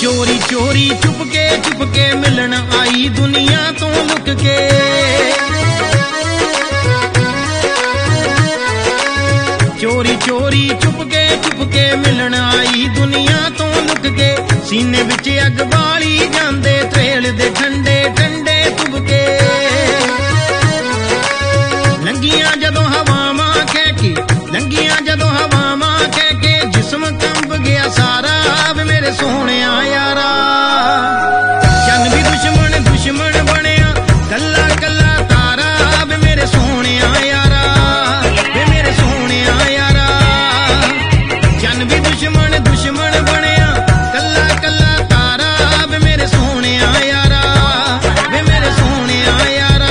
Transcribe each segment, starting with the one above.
चोरी चोरी चुप के मिलन आई दुनिया तो लुक के। चोरी चोरी चुप के मिलन आई दुनिया तो लुक के। सीने विच अग बाली जांदे त्रेल दे ठंडे ठंडे तुबके। लंगियां जदों हवावां कह के, लंगियां जदों हवावां कह के जिस्म कंब गया सारा वे मेरे सोहणिया यारा। चन भी दुश्मन दुश्मन बनया कल्ला कल्ला तारा वे मेरे सोहणिया यारा, वे मेरे सोहणिया यारा। चन भी दुश्मन दुश्मन बनया कल्ला कल्ला तारा वे मेरे सोहणिया यारा, वे मेरे सोहणिया यारा।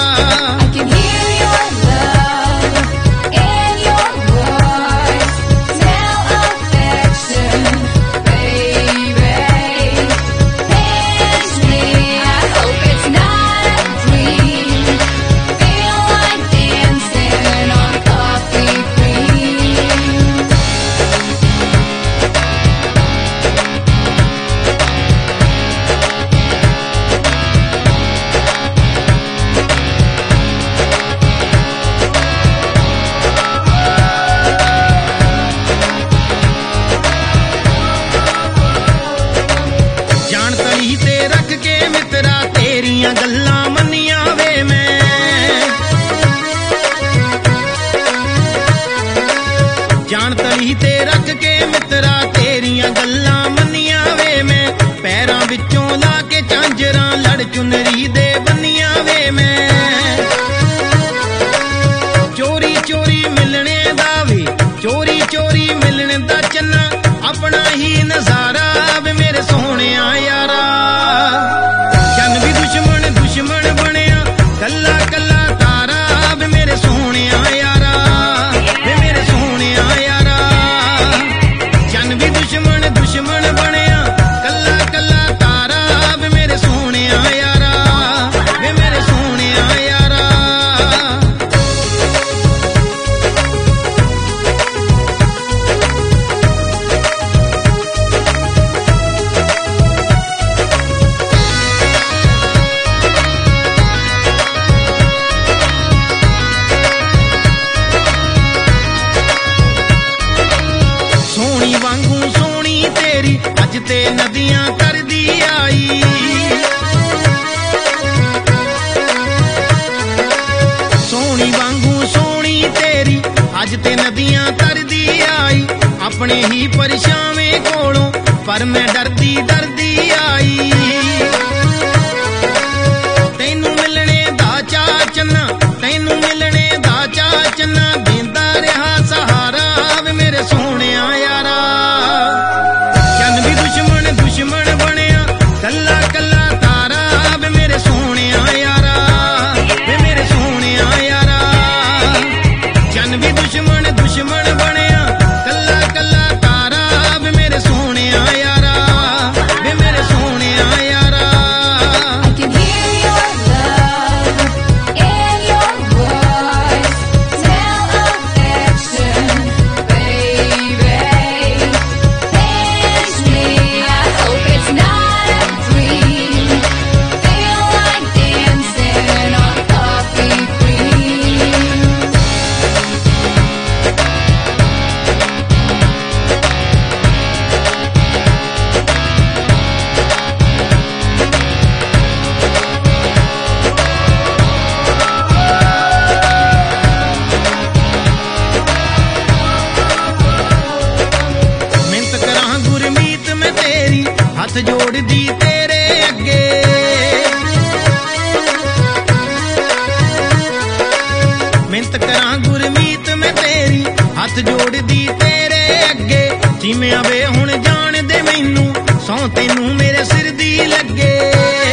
तेरियां गल्लां मन्नियां वे मैं, जान तली ते रख के मित्रा तेरियां गल्लां मन्नियां वे मैं। पैरां विचों ला के झांजरां लड़ चुनरी दे बन्नियां वे मैं। चोरी चोरी मिलने दा वे, चोरी चोरी मिलने दा चन्ना अपना ही नजारा वे मेरे सोहणिया यारा। दुश्मन बनया कल्ला कल्ला तारा वे मेरे सोहणिया यारा, वे मेरे सोहणिया यारा। चन भी दुश्मन दुश्मन बनया कल्ला कल्ला तारा वे मेरे सोहणिया यारा, वे मेरे सोहणिया यारा। वांगू सोनी तेरी अज ते नदियां करदी आई। सोनी वांगू सोनी तेरी अज ते नदियां करदी आई। अपने ही परछावें कोलों पर मैं डरदी डरदी आई। तैनू मिलने दा चा चन्ना, तैनू मिलने दा चा चन्ना देंदा रहा सहारा वे मेरे सोहणिया यारा। दुश्मन बनया कल्ला कल्ला तारा वे मेरे सोहणिया यारा, वे मेरे सोहणिया यारा। चन भी दुश्मन दुश्मन बनया कल्ला कल्ला तारा वे मेरे सोहणिया यारा, वे मेरे सोहणिया यारा। हथ जोड़दी तेरे अगे, मिन्नत करां गुरमीत मैं तेरी हथ जोड़दी तेरे अगे। जिवें आवे हुण जान दे मैनू सौं तैनू मेरे सिर दी लगे।